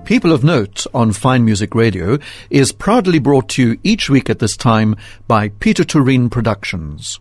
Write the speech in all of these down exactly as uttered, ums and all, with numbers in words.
People of Note on Fine Music Radio is proudly brought to you each week at this time by Peter Tureen Productions.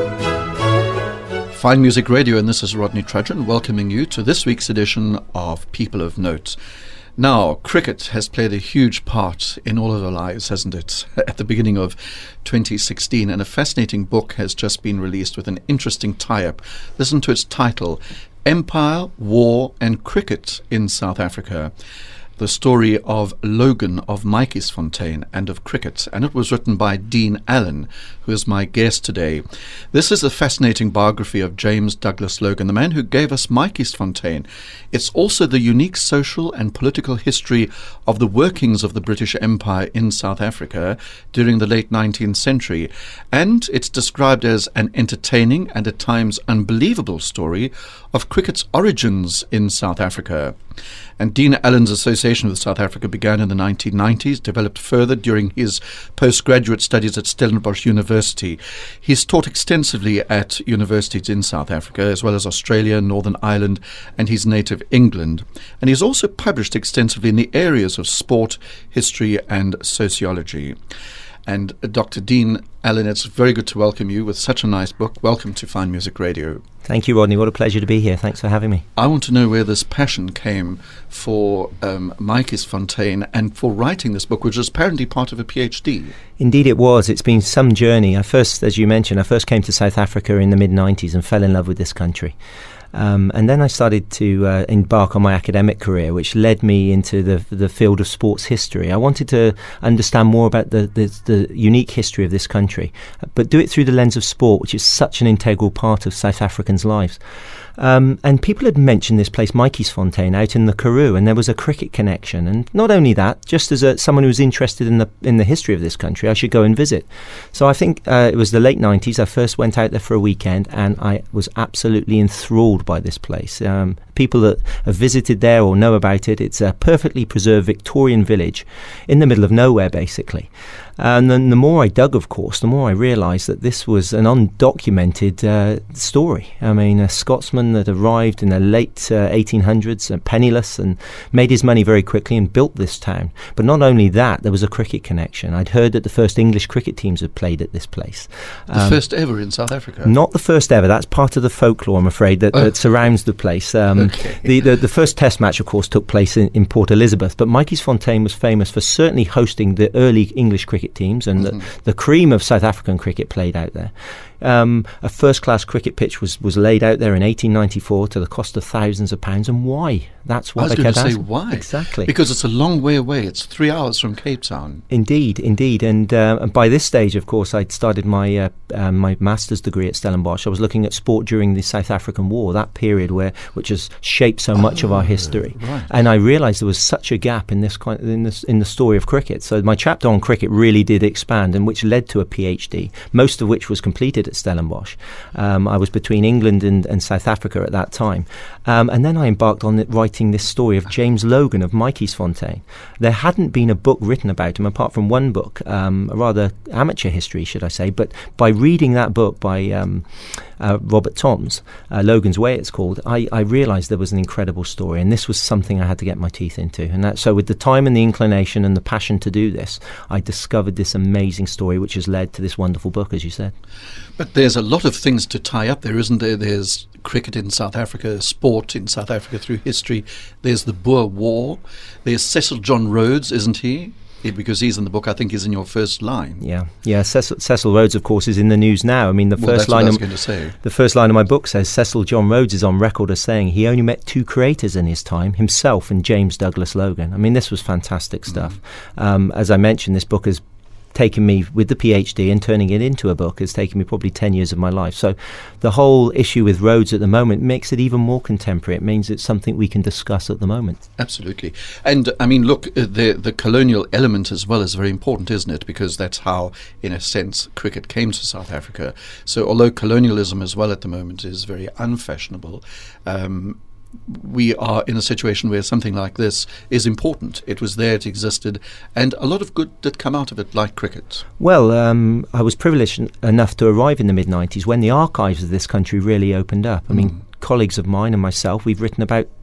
Fine Music Radio, and this is Rodney Trudgeon welcoming you to this week's edition of People of Note. Now, cricket has played a huge part in all of our lives, hasn't it? At the beginning of twenty sixteen, and a fascinating book has just been released with an interesting tie-up. Listen to its title, Empire, War and Cricket in South Africa. The story of Logan of Maatjiesfontein and of cricket, and it was written by Dean Allen, who is my guest today. This is a fascinating biography of James Douglas Logan, the man who gave us Maatjiesfontein. It's also the unique social and political history of the workings of the British Empire in South Africa during the late nineteenth century, and it's described as an entertaining and at times unbelievable story of cricket's origins in South Africa. And Dean Allen's association with South Africa began in the nineteen nineties, developed further during his postgraduate studies at Stellenbosch University. He's taught extensively at universities in South Africa, as well as Australia, Northern Ireland, and his native England. And he's also published extensively in the areas of sport, history, and sociology. And uh, Doctor Dean Allen, it's very good to welcome you with such a nice book. Welcome to Fine Music Radio. Thank you, Rodney. What a pleasure to be here. Thanks for having me. I want to know where this passion came for um, Maatjiesfontein and for writing this book, which is apparently part of a PhD. Indeed it was. It's been some journey. I first, as you mentioned, I first came to South Africa in the mid nineties and fell in love with this country. Um, and then I started to uh, embark on my academic career, which led me into the the field of sports history. I wanted to understand more about the, the, the unique history of this country, but do it through the lens of sport, which is such an integral part of South Africans' lives. Um, and people had mentioned this place, Maatjiesfontein, out in the Karoo, and there was a cricket connection. And not only that, just as a, someone who was interested in the in the history of this country, I should go and visit. So I think uh, it was the late nineties. I first went out there for a weekend, and I was absolutely enthralled by this place. Um, people that have visited there or know about it, it's a perfectly preserved Victorian village in the middle of nowhere, basically. And then the more I dug, of course, the more I realised that this was an undocumented uh, story. I mean, a Scotsman that arrived in the late uh, eighteen hundreds, uh, penniless, and made his money very quickly and built this town. But not only that, there was a cricket connection. I'd heard that the first English cricket teams had played at this place. The um, first ever in South Africa? Not the first ever. That's part of the folklore, I'm afraid, that, oh. that surrounds the place. Um, okay. the, the, the first test match, of course, took place in, in Port Elizabeth, but Maatjiesfontein was famous for certainly hosting the early English cricket teams, and mm-hmm. the, the cream of South African cricket played out there. Um, a first-class cricket pitch was, was laid out there in eighteen ninety-four to the cost of thousands of pounds. And why? That's what I was they going kept to say asking. why. Exactly. Because it's a long way away. It's three hours from Cape Town. Indeed, indeed. And, uh, and by this stage, of course, I'd started my uh, uh, my master's degree at Stellenbosch. I was looking at sport during the South African War, that period where which has shaped so much oh, of our history. Right. And I realised there was such a gap in this kind in this in the story of cricket. So my chapter on cricket really did expand, and which led to a PhD, most of which was completed at Stellenbosch. Um, I was between England and, and South Africa at that time. Um, and then I embarked on it, writing this story of James Logan of Maatjiesfontein. There hadn't been a book written about him apart from one book, um, a rather amateur history, should I say. But by reading that book by um, uh, Robert Toms, uh, Logan's Way it's called, I, I realised there was an incredible story. And this was something I had to get my teeth into. And that, so with the time and the inclination and the passion to do this, I discovered this amazing story, which has led to this wonderful book, as you said. But there's a lot of things to tie up there, isn't there? There's cricket in South Africa, sport in South Africa through history. There's the Boer War. There's Cecil John Rhodes, isn't he? Yeah, because he's in the book, I think he's in your first line. Yeah, yeah. Cecil, Cecil Rhodes, of course, is in the news now. I mean, the well, first that's line. What I was of, going to say. The first line of my book says Cecil John Rhodes is on record as saying he only met two creators in his time, himself and James Douglas Logan. I mean, this was fantastic stuff. Mm. Um, as I mentioned, this book has taken me with the PhD and turning it into a book has taken me probably ten years of my life. So the whole issue with Rhodes at the moment makes it even more contemporary. It means it's something we can discuss at the moment. Absolutely. And I mean, look, the the colonial element as well is very important, isn't it? Because that's how, in a sense, cricket came to South Africa. So although colonialism as well at the moment is very unfashionable, um, we are in a situation where something like this is important. It was there, it existed, and a lot of good did come out of it, like cricket. Well, um, I was privileged en- enough to arrive in the mid nineties when the archives of this country really opened up. I mean, mm. colleagues of mine and myself, we've written about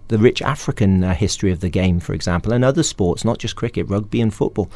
the rich African uh, history of the game, for example, and other sports, not just cricket, rugby and football.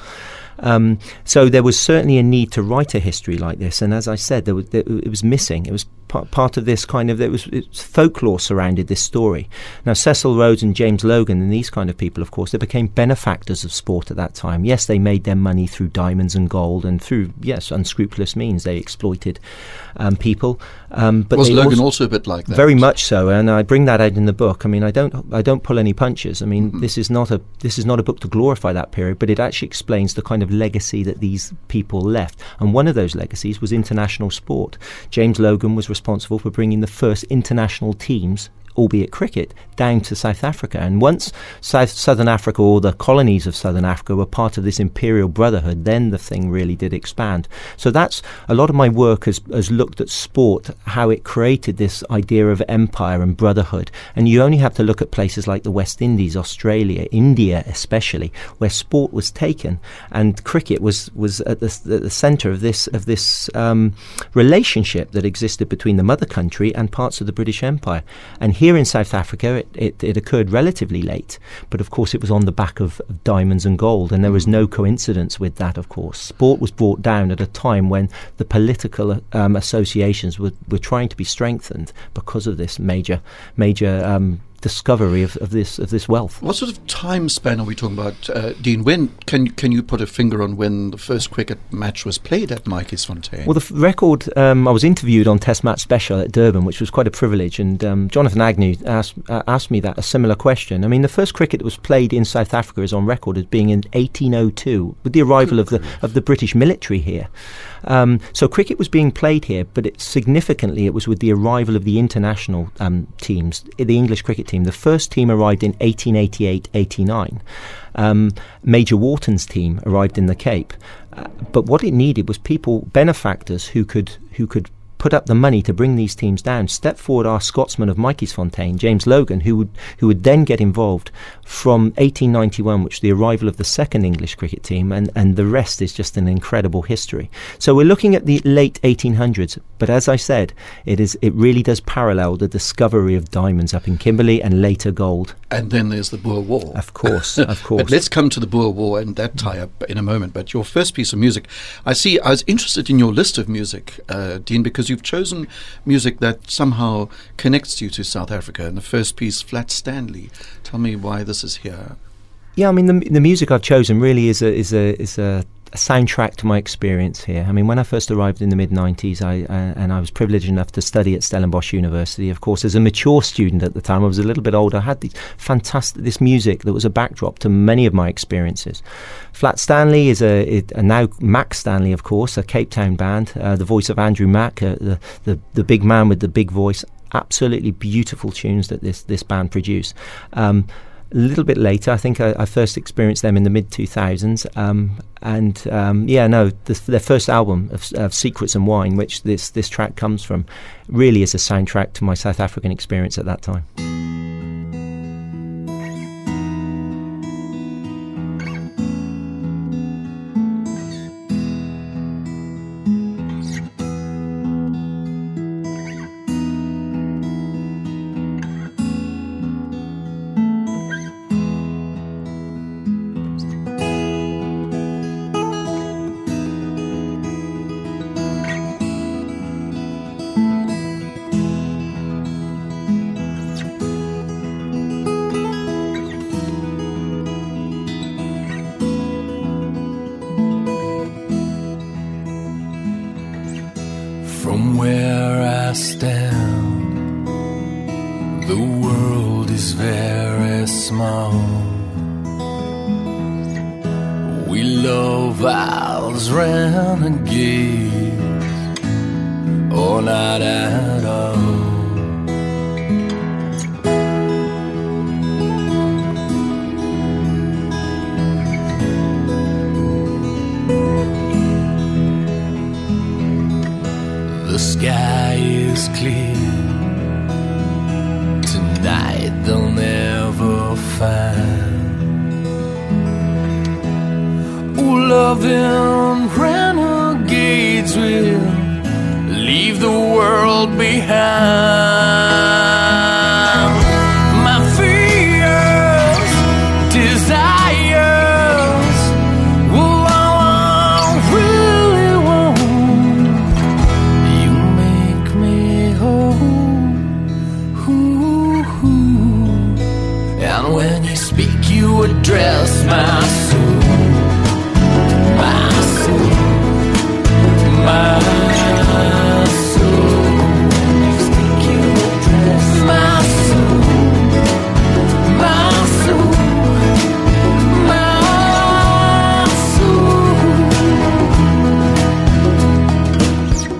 Um, so there was certainly a need to write a history like this, and as I said, there was, there, it was missing. It was part, part of this kind of, there was, it was folklore surrounded this story. Now, Cecil Rhodes and James Logan and these kind of people, of course, they became benefactors of sport at that time. Yes, they made their money through diamonds and gold, and through, yes, unscrupulous means. They exploited um, people. Um, but was Logan also, also a bit like that? Very much so, and I bring that out in the book. I mean, I don't, I don't pull any punches. I mean, mm-hmm. this is not a, this is not a book to glorify that period, but it actually explains the kind of legacy that these people left. And one of those legacies was international sport. James Logan was responsible for bringing the first international teams, albeit cricket, down to South Africa. And once South Southern Africa, or the colonies of Southern Africa, were part of this imperial brotherhood, then the thing really did expand. So that's a lot of my work has, has looked at sport, how it created this idea of empire and brotherhood. And you only have to look at places like the West Indies, Australia, India especially, where sport was taken and cricket was was at the, at the centre of this of this um, relationship that existed between the mother country and parts of the British Empire. And here Here in South Africa, it, it, it occurred relatively late, but of course it was on the back of, of diamonds and gold, and there was no coincidence with that, of course. Sport was brought down at a time when the political um, associations were, were trying to be strengthened because of this major, major um, discovery of, of this of this wealth. What sort of time span are we talking about, uh, Dean? When can can you put a finger on when the first cricket match was played at Mikeysfontein? Well, the f- record, um, I was interviewed on Test Match Special at Durban, which was quite a privilege, and um, Jonathan Agnew asked uh, asked me that a similar question. I mean, the first cricket that was played in South Africa is on record as being in eighteen oh two, with the arrival of the of the British military here. Um, so cricket was being played here, but it, significantly it was with the arrival of the international um, teams, the English cricket team. The first team arrived in eighteen eighty-eight eighty-nine. Um, Major Wharton's team arrived in the Cape. Uh, but what it needed was people, benefactors who could who could put up the money to bring these teams down. Step forward our Scotsman of Mikeysfontein, James Logan, who would who would then get involved from eighteen ninety-one, which was the arrival of the second English cricket team, and, and the rest is just an incredible history. So we're looking at the late eighteen hundreds, but as I said, it is it really does parallel the discovery of diamonds up in Kimberley and later gold. And then there's the Boer War. Of course, of course. But let's come to the Boer War and that tie-up in a moment. But your first piece of music, I see, I was interested in your list of music, uh, Dean, because you've chosen music that somehow connects you to South Africa. And the first piece, Flat Stanley. Tell me why this is here. Yeah, I mean, the the music I've chosen really is a is a is a, a soundtrack to my experience here. I mean, when I first arrived in the mid nineties, I uh, and I was privileged enough to study at Stellenbosch University. Of course, as a mature student at the time, I was a little bit older. I had these fantastic this music that was a backdrop to many of my experiences. Flat Stanley is a, it, a now Mac Stanley, of course, a Cape Town band. Uh, the voice of Andrew Mack, uh, the, the the big man with the big voice. Absolutely beautiful tunes that this this band produced. Um, A little bit later, I think I, I first experienced them in the mid two thousands, um, and um, yeah, no, the, their first album of, of Secrets and Wine, which this this track comes from, really is a soundtrack to my South African experience at that time. From where I stand, the world is very small. We love ours renegades, or not at all. The sky is clear. Tonight they'll never find. Oh, loving renegades will leave the world behind. My feet would dress my soul, my soul, my soul. Think you would dress my soul, my soul, my soul.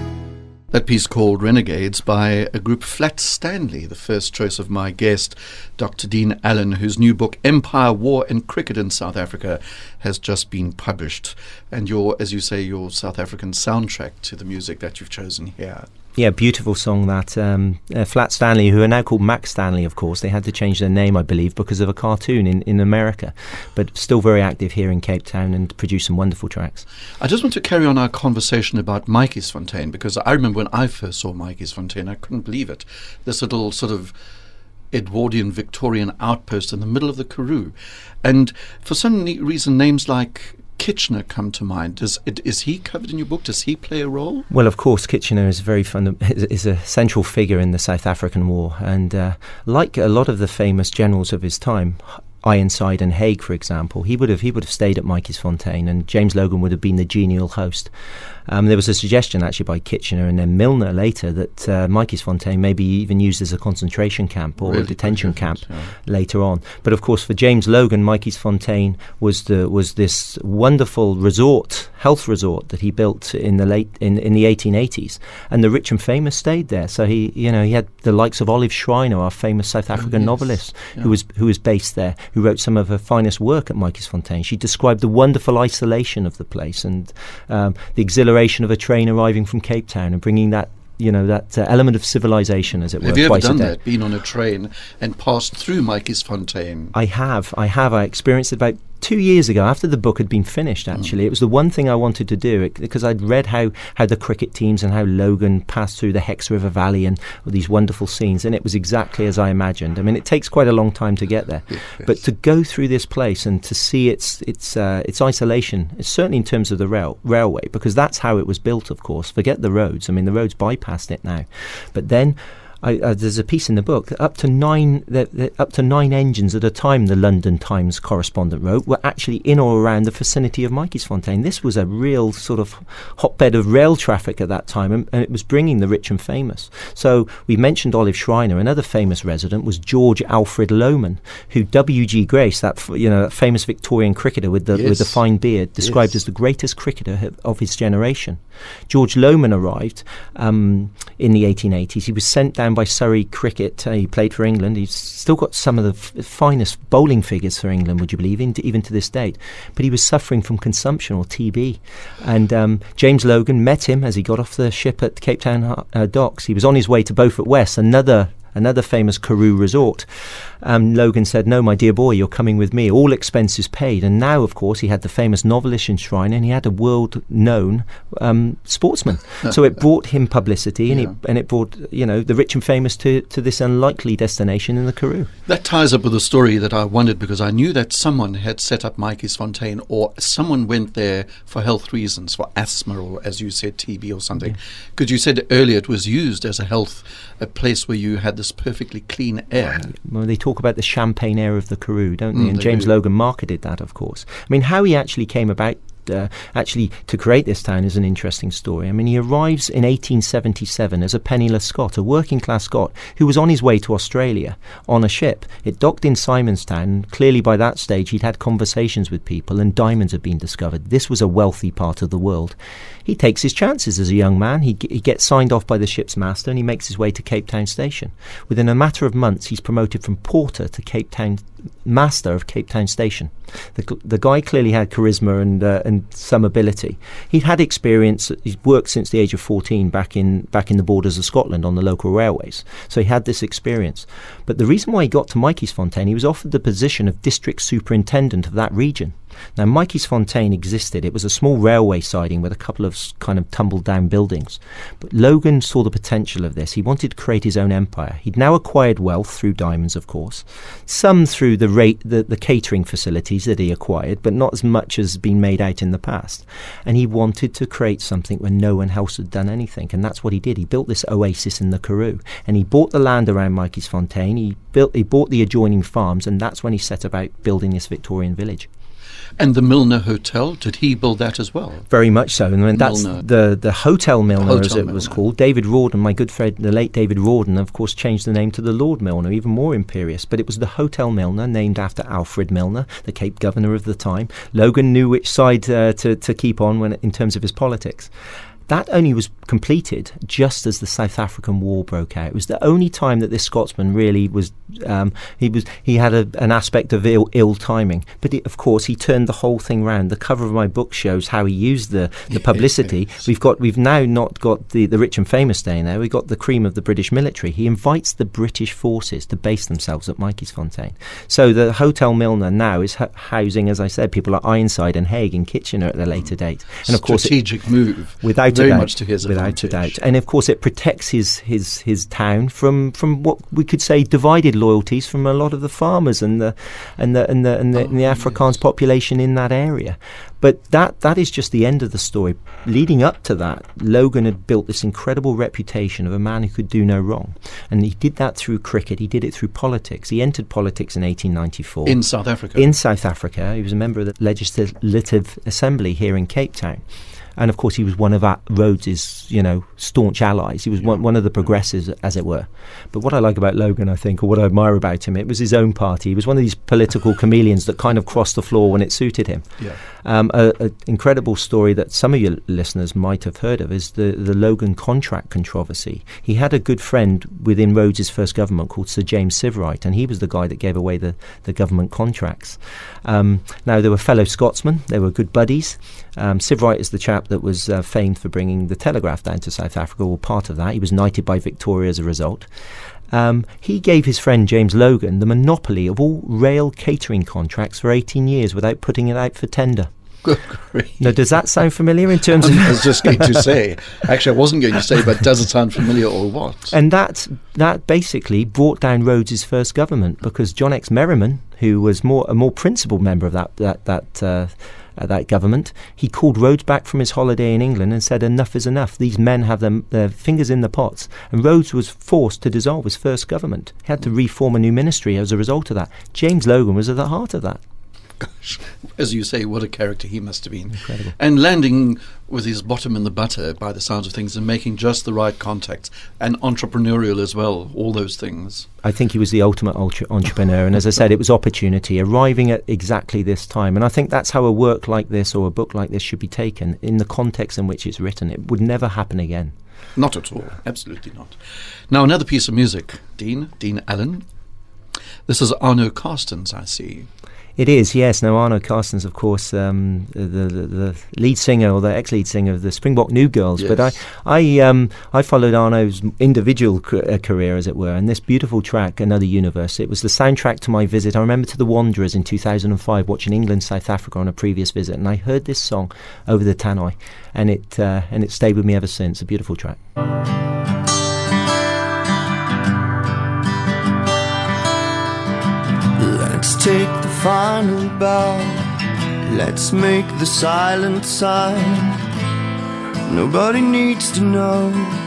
That piece called Renegades by a group Flat Stanley, the first choice of my guest, Doctor Dean Allen, whose new book Empire, War and Cricket in South Africa has just been published. And your, as you say, your South African soundtrack to the music that you've chosen here. Yeah, beautiful song that. Um, uh, Flat Stanley, who are now called Max Stanley, of course. They had to change their name, I believe, because of a cartoon in, in America. But still very active here in Cape Town and produce some wonderful tracks. I just want to carry on our conversation about Mikey's Fontaine, because I remember when I first saw Mikey's Fontaine, I couldn't believe it. This little sort of Edwardian Victorian outpost in the middle of the Karoo. And for some reason, names like Kitchener come to mind. Does, is he covered in your book? Does he play a role? Well, of course, Kitchener is very funda- is a central figure in the South African War, and uh, like a lot of the famous generals of his time, Ironside and Haig, for example, he would have he would have stayed at Mikey's Fontaine, and James Logan would have been the genial host. Um, there was a suggestion actually by Kitchener and then Milner later that uh, Mikey's Fontaine may be even used as a concentration camp or really a detention camp yeah. later on. But of course, for James Logan, Mikey's Fontaine was the was this wonderful resort, health resort that he built in the late in, in the eighteen eighties, and the rich and famous stayed there. So he you know he had the likes of Olive Schreiner, our famous South African oh, yes. novelist, yeah. who was who was based there, who wrote some of her finest work at Mikey's Fontaine. She described the wonderful isolation of the place and um, the exhilaration of a train arriving from Cape Town and bringing that, you know, that uh, element of civilization, as it were. Have you ever twice done a day. that? Been on a train and passed through Mikey's Fontaine? I have. I have. I experienced it about two years ago, after the book had been finished, actually. Mm. It was the one thing I wanted to do, it, because I'd read how, how the cricket teams and how Logan passed through the Hex River Valley and these wonderful scenes, and it was exactly as I imagined. I mean, it takes quite a long time to get there. Yes. But to go through this place and to see its its uh, its isolation, it's certainly in terms of the rail, railway, because that's how it was built, of course. Forget the roads. I mean, the roads bypassed it now. But then I, uh, there's a piece in the book that up to nine that, that up to nine engines at a time, the London Times correspondent wrote, were actually in or around the vicinity of Mikey's Fontaine. This was a real sort of hotbed of rail traffic at that time, and, and it was bringing the rich and famous. So we mentioned Olive Schreiner. Another famous resident was George Alfred Lohman, who W G Grace, that you know that famous Victorian cricketer with the yes. with the fine beard, described yes. as the greatest cricketer of his generation. George Lohman arrived um, in the eighteen eighties. He was sent down by Surrey Cricket. Uh, he played for England. He's still got some of the f- finest bowling figures for England, would you believe, in to, even to this date. But he was suffering from consumption or T B. And um, James Logan met him as he got off the ship at Cape Town uh, docks. He was on his way to Beaufort West, another another famous Karoo resort. Um, Logan said, "No, my dear boy, you're coming with me, all expenses paid." And now, of course, he had the famous novelist in Shrine, and he had a world-known um, sportsman. So it brought him publicity, and, yeah. it, and it brought, you know, the rich and famous to, to this unlikely destination in the Karoo. That ties up with a story that I wondered, because I knew that someone had set up Mikey's Fontaine, or someone went there for health reasons, for asthma, or as you said, T B or something. Because yeah. you said earlier it was used as a health, a place where you had this perfectly clean air. Well, they talk about the champagne air of the Karoo, don't they? Mm, and they James do. Logan marketed that, of course. I mean, how he actually came about Uh, actually to create this town is an interesting story. I mean, he arrives in eighteen seventy-seven as a penniless Scot, a working class Scot who was on his way to Australia on a ship. It docked in Simonstown. Clearly by that stage he'd had conversations with people and diamonds had been discovered. This was a wealthy part of the world. He takes his chances as a young man. He, g- he gets signed off by the ship's master and he makes his way to Cape Town Station. Within a matter of months he's promoted from porter to Cape Town master of Cape Town Station. The, the guy clearly had charisma and uh, and some ability. He'd had experience. He'd worked since the age of fourteen back in back in the borders of Scotland on the local railways. So he had this experience. But the reason why he got to Mikey's Fontaine, he was offered the position of district superintendent of that region. Now, Mikey's Fontaine existed. It was a small railway siding with a couple of of kind of tumbled down buildings. But Logan saw the potential of this. He wanted to create his own empire. He'd now acquired wealth through diamonds, of course, some through the rate the, the catering facilities that he acquired, but not as much as been made out in the past. And he wanted to create something where no one else had done anything, and that's what he did. He built this oasis in the Karoo, and he bought the land around Mikey's Fontaine. He built, he bought the adjoining farms, and that's when he set about building this Victorian village. And the Milner Hotel, did he build that as well? Very much so. And when that's Milner. the the Hotel Milner, Hotel as it Milner. was called. David Rawdon, my good friend, the late David Rawdon, of course, changed the name to the Lord Milner, even more imperious. But it was the Hotel Milner, named after Alfred Milner, the Cape Governor of the time. Logan knew which side uh, to, to keep on when in terms of his politics. That only was completed just as the South African War broke out. It was the only time that this Scotsman really was. Um, he was. He had a, an aspect of ill, ill timing, but it, of course he turned the whole thing round. The cover of my book shows how he used the, the publicity. Yes. We've got. We've now not got the, the rich and famous staying there. We've got the cream of the British military. He invites the British forces to base themselves at Mikey's Fontaine. So the Hotel Milner now is hu- housing, as I said, people like Ironside and Haig and Kitchener at a later date. And of course, strategic move. without Very a doubt, much to his without advantage. a doubt, and of course it protects his his his town from from what we could say divided loyalties from a lot of the farmers and the and the and the and the, Oh, and the Afrikaans yes. population in that area. But that that is just the end of the story. Leading up to that, Logan had built this incredible reputation of a man who could do no wrong, and he did that through cricket. He did it through politics. He entered politics in eighteen ninety-four In South Africa. in South Africa. He was a member of the Legislative Assembly here in Cape Town. And of course, he was one of our Rhodes's, you know, staunch allies. He was one, one of the progressives, as it were. But what I like about Logan, I think, or what I admire about him, it was his own party. He was one of these political chameleons that kind of crossed the floor when it suited him. Yeah. Um, an incredible story that some of your listeners might have heard of is the, the Logan contract controversy. He had a good friend within Rhodes's first government called Sir James Siverite, and he was the guy that gave away the, the government contracts. Um, now, they were fellow Scotsmen. They were good buddies. Um, Siverite is the chap that was uh, famed for bringing the telegraph down to South Africa, or part of that. He was knighted by Victoria as a result. Um, he gave his friend James Logan the monopoly of all rail catering contracts for eighteen years without putting it out for tender. Good grief. Now, does that sound familiar in terms of... I was just going to say, actually I wasn't going to say, but does it sound familiar or what? And that that basically brought down Rhodes's first government, because John X. Merriman, who was more a more principled member of that that that uh, uh, that government, he called Rhodes back from his holiday in England and said, enough is enough. These men have them, their fingers in the pots. And Rhodes was forced to dissolve his first government. He had to reform a new ministry as a result of that. James Logan was at the heart of that. Gosh, as you say, what a character he must have been. Incredible. And landing with his bottom in the butter, by the sounds of things, and making just the right contacts, and entrepreneurial as well, all those things. I think he was the ultimate ultra- entrepreneur, and as I said, it was opportunity, arriving at exactly this time. And I think that's how a work like this or a book like this should be taken, in the context in which it's written. It would never happen again. Not at all, absolutely not. Now, another piece of music, Dean, Dean Allen. This is Arno Carstens, I see. It is, yes. Now, Arno Carstens, of course, um, the, the the lead singer or the ex-lead singer of the Springbok New Girls. Yes. But I, I, um, I followed Arno's individual ca- uh, career, as it were, and this beautiful track, Another Universe. It was the soundtrack to my visit. I remember to the Wanderers in two thousand five, watching England South Africa on a previous visit, and I heard this song over the tannoy, and it uh, and it stayed with me ever since. A beautiful track. Let's take the final bow. Let's make the silent sign. Nobody needs to know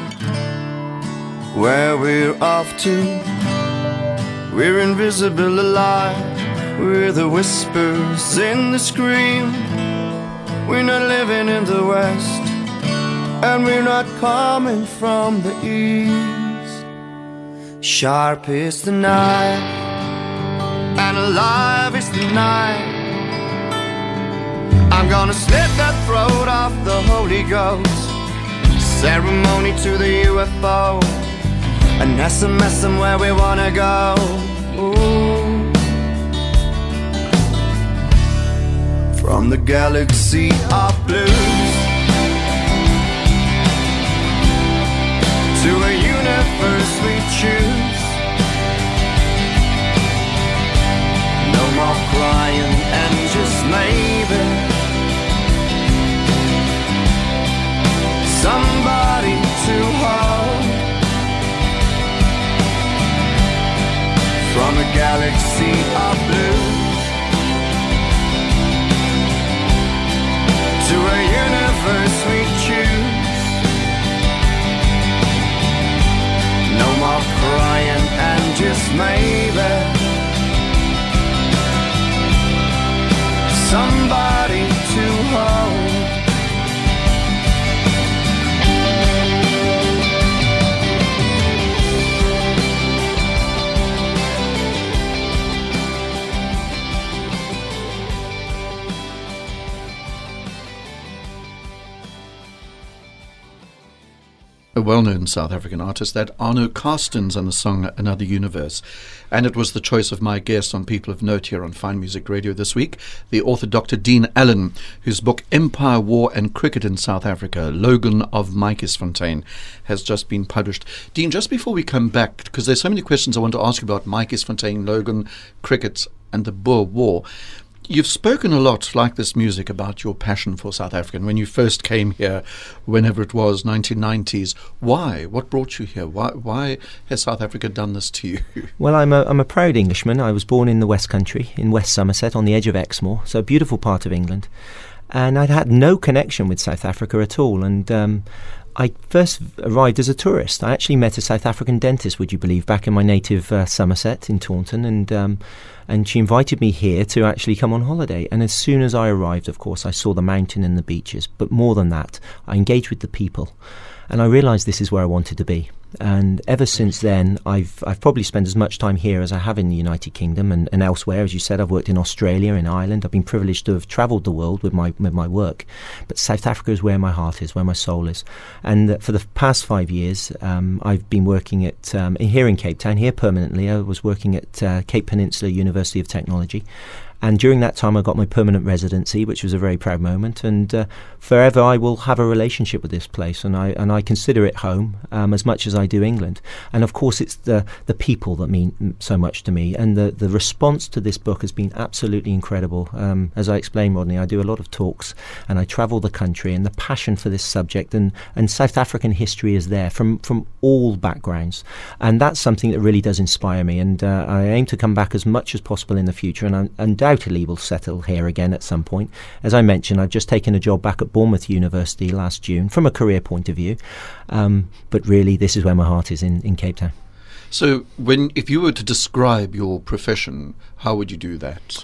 where we're off to. We're invisible alive. We're the whispers in the scream. We're not living in the west, and we're not coming from the east. Sharp is the knife, and alive is the night. I'm gonna slit the throat off the Holy Ghost. Ceremony to the U F O, and S M S them where we wanna go. Ooh. From the galaxy of blues to a universe we choose. No more crying and just maybe from a galaxy of blue to a universe we choose. No more crying and just maybe somebody to hold. A well-known South African artist, that Arno Carstens, and the song Another Universe. And it was the choice of my guest on People of Note here on Fine Music Radio this week, the author Doctor Dean Allen, whose book Empire, War and Cricket in South Africa, Logan of Mykesfontein, has just been published. Dean, just before we come back, because there's so many questions I want to ask you about Mykesfontein, Logan, cricket and the Boer War. You've spoken a lot, like this music, about your passion for South Africa. And when you first came here, whenever it was, nineteen nineties, why? What brought you here? Why Why has South Africa done this to you? Well, I'm a, I'm a proud Englishman. I was born in the West Country, in West Somerset, on the edge of Exmoor, so a beautiful part of England. And I'd had no connection with South Africa at all. And um, I first arrived as a tourist. I actually met a South African dentist, would you believe, back in my native uh, Somerset in Taunton, and um, and she invited me here to actually come on holiday. And as soon as I arrived, of course, I saw the mountain and the beaches. But more than that, I engaged with the people, and I realised this is where I wanted to be. And ever since then, I've I've probably spent as much time here as I have in the United Kingdom and, and elsewhere. As you said, I've worked in Australia, in Ireland. I've been privileged to have travelled the world with my with my work. But South Africa is where my heart is, where my soul is. And uh, for the past five years, um, I've been working at um, here in Cape Town, here permanently. I was working at uh, Cape Peninsula University of Technology. And during that time, I got my permanent residency, which was a very proud moment. And uh, forever, I will have a relationship with this place, and I and I consider it home um, as much as I do England. And of course, it's the the people that mean so much to me. And the the response to this book has been absolutely incredible. Um, as I explained, Rodney, I do a lot of talks, and I travel the country. And the passion for this subject and and South African history is there from from all backgrounds, and that's something that really does inspire me. And uh, I aim to come back as much as possible in the future, and I'm undoubtedly will settle here again at some point. As I mentioned, I've just taken a job back at Bournemouth University last June from a career point of view, um, but really this is where my heart is, in, in Cape Town. So when, if you were to describe your profession, how would you do that?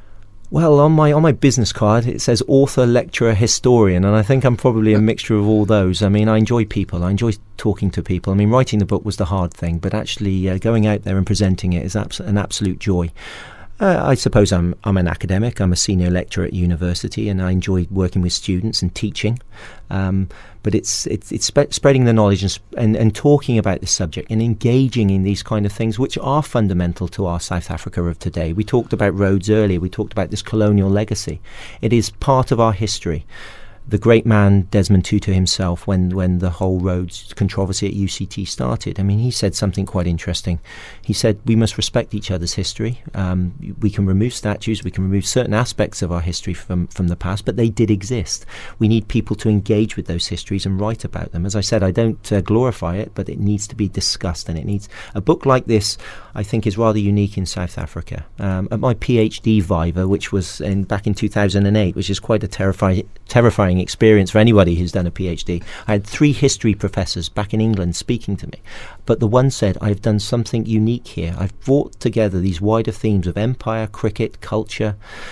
Well, on my on my business card, it says author, lecturer, historian, and I think I'm probably a mixture of all those. I mean, I enjoy people. I enjoy talking to people. I mean, writing the book was the hard thing, but actually uh, going out there and presenting it is abs- an absolute joy. Uh, I suppose I'm I'm an academic. I'm a senior lecturer at university, and I enjoy working with students and teaching. Um, but it's it's it's spe- spreading the knowledge and, sp- and and talking about the subject and engaging in these kind of things, which are fundamental to our South Africa of today. We talked about Rhodes earlier. We talked about this colonial legacy. It is part of our history. The great man Desmond Tutu himself, when, when the whole Rhodes controversy at U C T started, I mean, he said something quite interesting. He said, we must respect each other's history. Um, we can remove statues, we can remove certain aspects of our history from, from the past, but they did exist. We need people to engage with those histories and write about them. As I said, I don't uh, glorify it, but it needs to be discussed, and it needs... A book like this, I think, is rather unique in South Africa. Um, at my PhD Viva, which was in, back in two thousand eight, which is quite a terrifying, terrifying experience for anybody who's done a PhD. I had three history professors back in England speaking to me, but the one said, I've done something unique here. I've brought together these wider themes of empire, cricket, culture,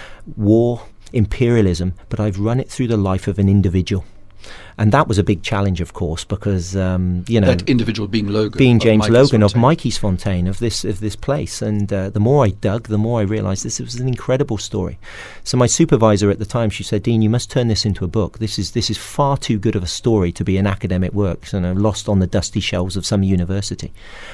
war, imperialism, but I've run it through the life of an individual. And that was a big challenge, of course, because um, you know, that individual being Logan, being James Logan of Mykesfontein. Mykesfontein, of this of this place. And uh, the more I dug, the more I realised this was an incredible story. So my supervisor at the time, she said, "Dean, you must turn this into a book. This is this is far too good of a story to be an academic work, you know, lost on the dusty shelves of some university."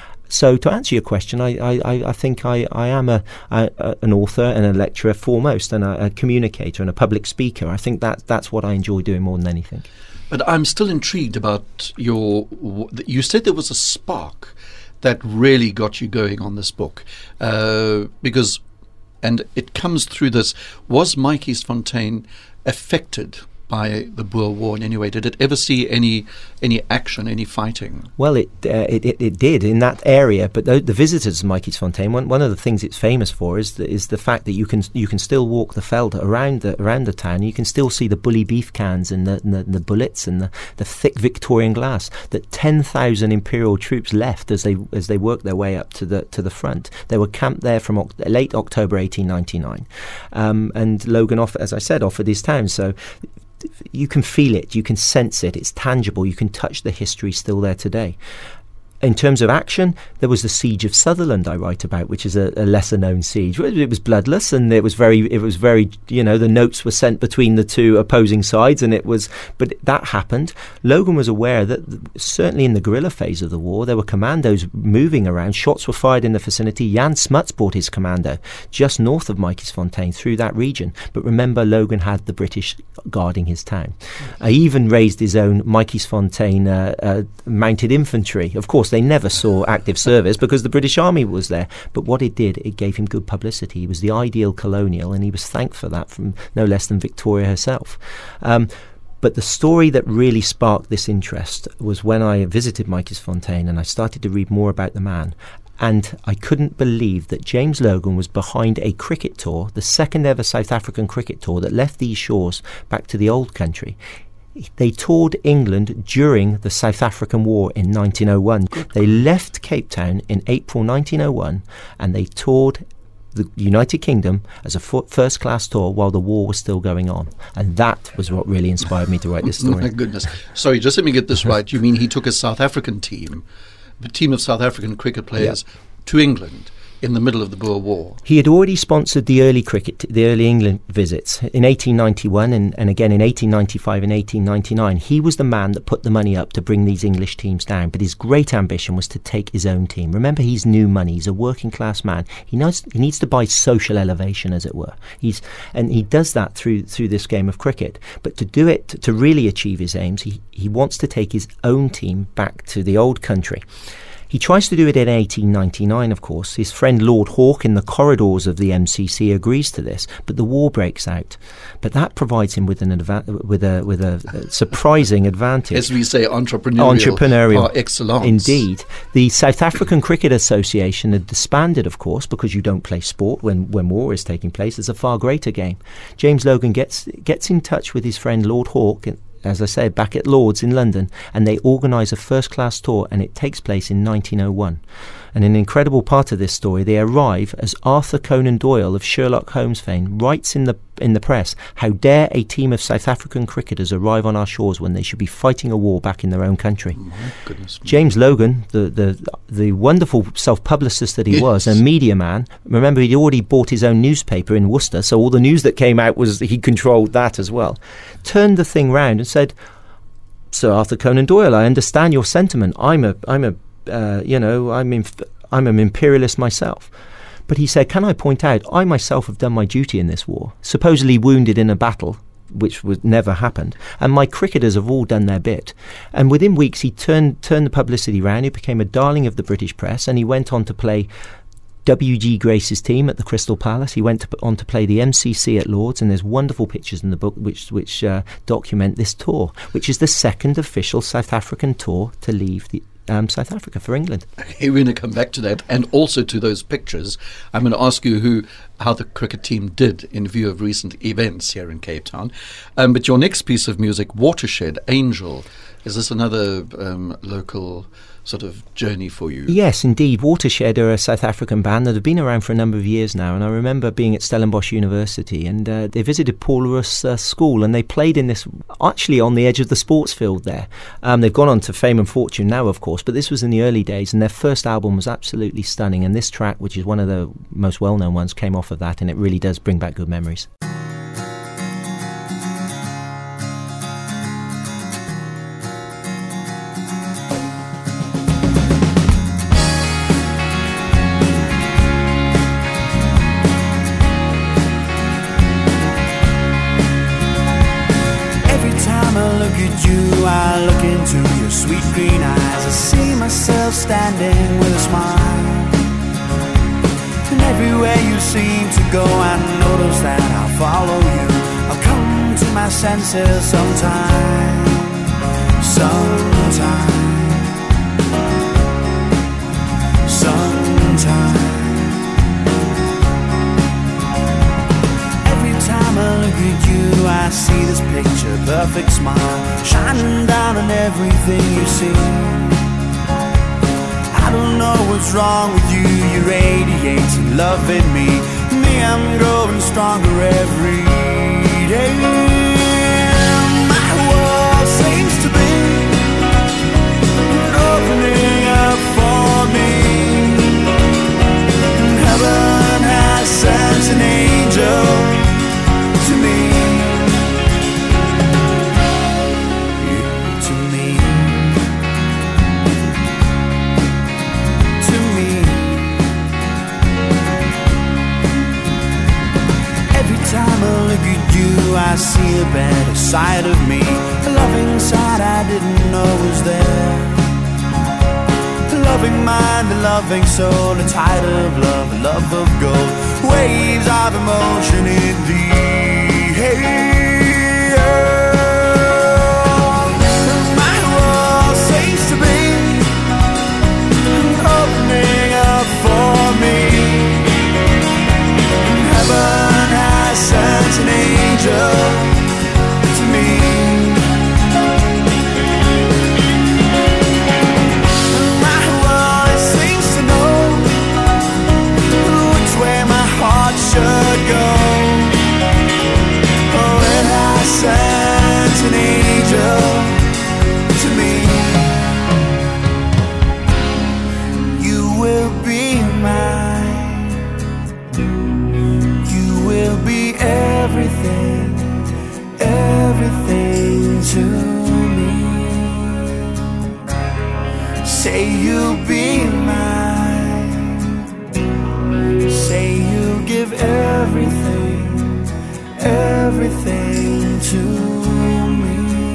So to answer your question, I, I, I think I, I am a, a, a an author and a lecturer foremost, and a, a communicator and a public speaker. I think that that's what I enjoy doing more than anything. But I'm still intrigued about your... You said there was a spark that really got you going on this book. Uh, because, and it comes through this, was Mykesfontein affected by the Boer War in any way? Did it ever see any any action, any fighting? Well, it uh, it, it it did in that area, but the, the visitors to Matjiesfontein, one one of the things it's famous for is the, is the fact that you can you can still walk the veld around the around the town. You can still see the bully beef cans and the and the, the bullets and the, the thick Victorian glass that ten thousand Imperial troops left as they as they worked their way up to the to the front. They were camped there from oct- late October eighteen ninety-nine, um, and Logan, off, as I said, offered his town. So you can feel it, you can sense it, it's tangible, you can touch the history still there today. In terms of action, there was the Siege of Sutherland I write about, which is a, a lesser-known siege. It was bloodless, and it was very, it was very, you know, the notes were sent between the two opposing sides, and it was, but that happened. Logan was aware that certainly in the guerrilla phase of the war, there were commandos moving around. Shots were fired in the vicinity. Jan Smuts brought his commando just north of Matjiesfontein through that region. But remember, Logan had the British guarding his town. Uh, he even raised his own Matjiesfontein uh, uh, mounted infantry. Of course, they never saw active service because the British Army was there. But what it did, it gave him good publicity. He was the ideal colonial, and he was thanked for that from no less than Victoria herself. Um, But the story that really sparked this interest was when I visited Matjiesfontein and I started to read more about the man. And I couldn't believe that James Logan was behind a cricket tour, the second ever South African cricket tour that left these shores back to the old country. They toured England during the South African War in nineteen oh one. They left Cape Town in April nineteen oh one and they toured the United Kingdom as a f- first-class tour while the war was still going on. And that was what really inspired me to write this story. My goodness. Sorry, just let me get this right. You mean he took a South African team, a team of South African cricket players, yep, to England in the middle of the Boer War? He had already sponsored the early cricket, the early England visits in eighteen ninety-one and, and again in eighteen ninety-five and eighteen ninety-nine. He was the man that put the money up to bring these English teams down, but his great ambition was to take his own team. Remember, he's new money. He's a working class man. He knows he needs to buy social elevation, as it were. He's and he does that through through this game of cricket. But to do it, to really achieve his aims, he, he wants to take his own team back to the old country. He tries to do it in eighteen ninety-nine, of course. His friend Lord Hawke in the corridors of the M C C agrees to this, but the war breaks out. But that provides him with an adva- with a with a, a surprising advantage. As we say, entrepreneurial, entrepreneurial par excellence. Indeed. The South African Cricket Association had disbanded, of course, because you don't play sport when, when war is taking place. It's a far greater game. James Logan gets gets in touch with his friend Lord Hawke, as I said, back at Lord's in London, and they organise a first-class tour, and it takes place in nineteen oh one. And an incredible part of this story, they arrive as Arthur Conan Doyle of Sherlock Holmes fame writes in the in the press, "How dare a team of South African cricketers arrive on our shores when they should be fighting a war back in their own country?" My goodness. James Logan, the the the wonderful self-publicist that he yes. was, a media man, remember he'd already bought his own newspaper in Worcester, so all the news that came out was he controlled that as well, turned the thing round and said, "Sir Arthur Conan Doyle, I understand your sentiment. I'm a I'm a Uh, you know, I'm inf- I'm an imperialist myself." But he said, "Can I point out, I myself have done my duty in this war, supposedly wounded in a battle, which was never happened, and my cricketers have all done their bit." And within weeks, he turned turned the publicity round. He became a darling of the British press, and he went on to play W G Grace's team at the Crystal Palace. He went to, on to play the M C C at Lord's, and there's wonderful pictures in the book which which uh, document this tour, which is the second official South African tour to leave the Um, South Africa for England. We're going to come back to that and also to those pictures. I'm going to ask you who, how the cricket team did in view of recent events here in Cape Town. Um, but your next piece of music, Watershed, Angel, is this another um, local sort of journey for you? Yes, indeed. Watershed are a South African band that have been around for a number of years now, and I remember being at Stellenbosch University, and uh, they visited Paul Roos uh, School, and they played in this, actually on the edge of the sports field there. Um, they've gone on to fame and fortune now, of course, but this was in the early days, and their first album was absolutely stunning, and this track, which is one of the most well-known ones, came off of that, and it really does bring back good memories. I look into your sweet green eyes, I see myself standing with a smile. And everywhere you seem to go, I notice that I'll follow you. I'll come to losing my senses sometime, sometime, sometime. Every time I look at you, I see this picture, perfect smile, shining down on everything you see. I don't know what's wrong with you, you're radiating love in me. Me, I'm growing stronger every day. My world seems to be opening up for me. Heaven has sent an angel to me. To me. To me. Every time I look at you, I see a better side of me, a loving side I didn't know was there. A loving mind, a loving soul, a tide of love, a love of gold, waves of emotion in the air. My world seems to be opening up for me. Heaven has sent an angel to me. My world seems to know which way my heart should go. Oh, it has sent an angel to me. You will be mine. You will be everything, everything to me. Say you'll be mine. Say you'll give everything, everything to me.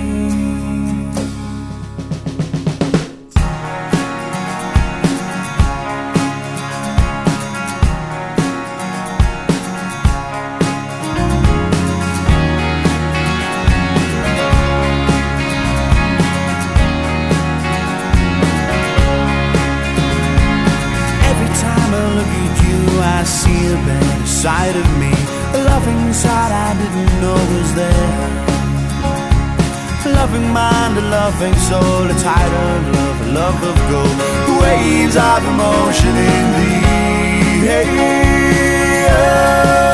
I see a better side of me, a loving side I didn't know was there. A loving mind, a loving soul, a tide of love, a love of gold, waves of emotion in the air.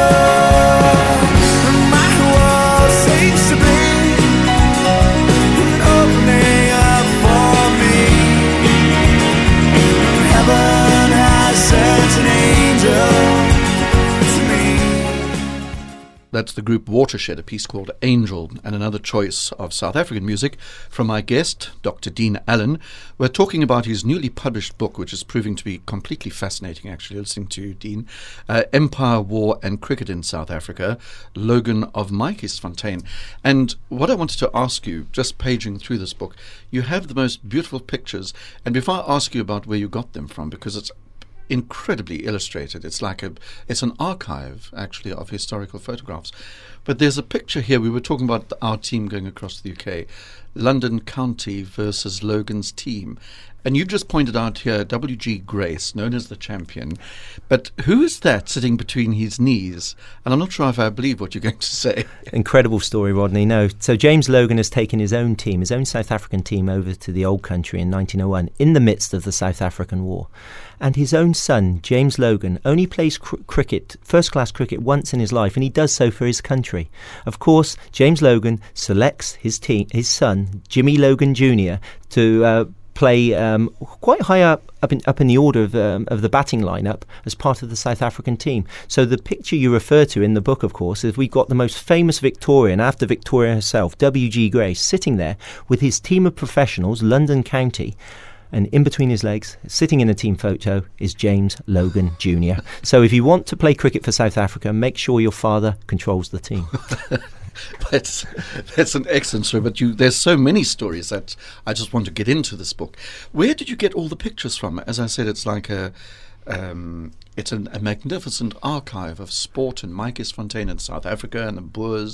My world seems to be opening up for me. Heaven has sent an angel. That's the group Watershed, a piece called Angel, and another choice of South African music from my guest, Doctor Dean Allen. We're talking about his newly published book, which is proving to be completely fascinating, actually, listening to you, Dean. Uh, Empire, War and Cricket in South Africa, Logan of Maikiesfontein. And what I wanted to ask you, just paging through this book, you have the most beautiful pictures. And before I ask you about where you got them from, because it's incredibly illustrated. It's like a, it's an archive, actually, of historical photographs. But there's a picture here. We were talking about our team going across the U K, London County versus Logan's team. And you just pointed out here W G Grace, known as the champion. But who is that sitting between his knees? And I'm not sure if I believe what you're going to say. Incredible story, Rodney. No. So James Logan has taken his own team, his own South African team, over to the old country in nineteen oh one, in the midst of the South African War. And his own son, James Logan, only plays cr- cricket, first-class cricket, once in his life, and he does so for his country. Of course, James Logan selects his team, his son, Jimmy Logan Junior, to uh, play um, quite high up up in, up in the order of, um, of the batting lineup as part of the South African team. So the picture you refer to in the book, of course, is we've got the most famous Victorian, after Victoria herself, W G Grace, sitting there with his team of professionals, London County. And in between his legs, sitting in a team photo, is James Logan Junior So if you want to play cricket for South Africa, make sure your father controls the team. That's, that's an excellent story, but you, there's so many stories that I just want to get into this book. Where did you get all the pictures from? As I said, it's like a... Um, it's an, a magnificent archive of sport in Maikiesfontein in South Africa and the Boers.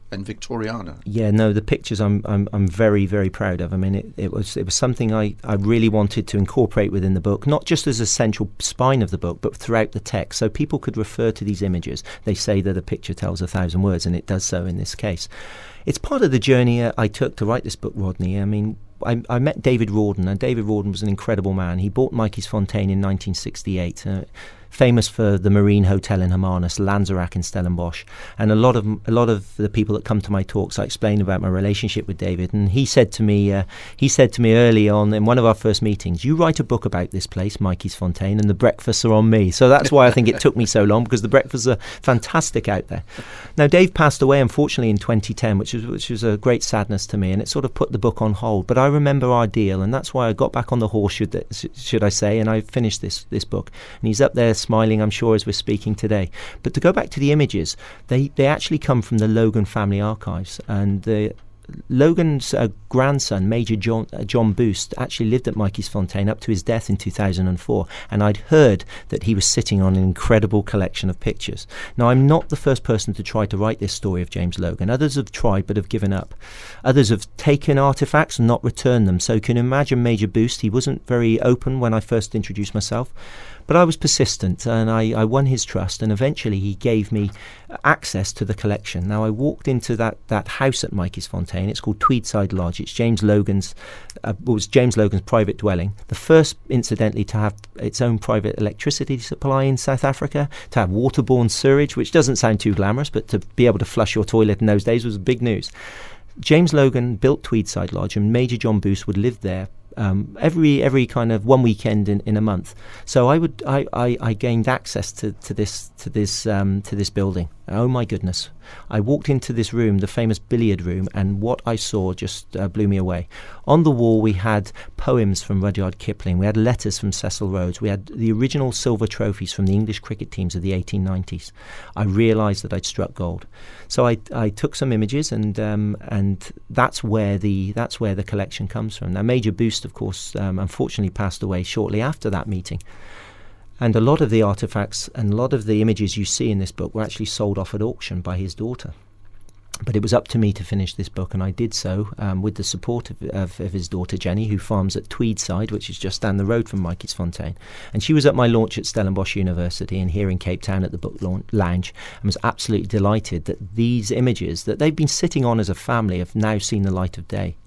and Victoriana. Yeah, no, the pictures I'm I'm I'm very very proud of. I mean, it, it was it was something I, I really wanted to incorporate within the book, not just as a central spine of the book, but throughout the text, so people could refer to these images. They say that a picture tells a thousand words, and it does so in this case. It's part of the journey uh, I took to write this book, Rodney. I mean, I, I met David Rawdon, and David Rawdon was an incredible man. He bought Mikey's Fontaine in nineteen sixty-eight. Uh, famous for the Marine Hotel in Hermanus, Lanzerac in Stellenbosch, and a lot of a lot of the people that come to my talks, I explain about my relationship with David, and he said to me, uh, he said to me early on in one of our first meetings, "You write a book about this place, Mikey's Fontaine, and the breakfasts are on me." So that's why I think it took me so long, because the breakfasts are fantastic out there. Now, Dave passed away unfortunately in twenty ten, which was which was a great sadness to me, and it sort of put the book on hold. But I remember our deal, and that's why I got back on the horse, should that, should I say, and I finished this this book. And he's up there smiling, I'm sure, as we're speaking today. But to go back to the images, they, they actually come from the Logan family archives, and the Logan's uh, grandson, Major John uh, John Boost, actually lived at Mikey's Fontaine up to his death in two thousand four, and I'd heard that he was sitting on an incredible collection of pictures. Now, I'm not the first person to try to write this story of James Logan. Others have tried but have given up. Others have taken artefacts and not returned them. So you can imagine Major Boost, he wasn't very open when I first introduced myself. But I was persistent, and I, I won his trust, and eventually he gave me access to the collection. Now, I walked into that, that house at Mikey's Fontaine. It's called Tweedside Lodge. It's James Logan's, uh, it was James Logan's private dwelling. The first, incidentally, to have its own private electricity supply in South Africa, to have waterborne sewage, which doesn't sound too glamorous, but to be able to flush your toilet in those days was big news. James Logan built Tweedside Lodge, and Major John Boost would live there Um, every every kind of one weekend in, in a month. So I would I, I, I gained access to, to this to this um, to this building. Oh my goodness! I walked into this room, the famous billiard room, and what I saw just uh, blew me away. On the wall we had poems from Rudyard Kipling, we had letters from Cecil Rhodes, we had the original silver trophies from the English cricket teams of the eighteen nineties. I realised that I'd struck gold. So I I took some images, and um, and that's where the that's where the collection comes from. Now, Major Boost, of course, um, unfortunately passed away shortly after that meeting. And a lot of the artefacts and a lot of the images you see in this book were actually sold off at auction by his daughter. But it was up to me to finish this book, and I did so um, with the support of, of, of his daughter Jenny, who farms at Tweedside, which is just down the road from Mikey's Fontaine. And she was at my launch at Stellenbosch University and here in Cape Town at the Book Lounge, and was absolutely delighted that these images that they've been sitting on as a family have now seen the light of day.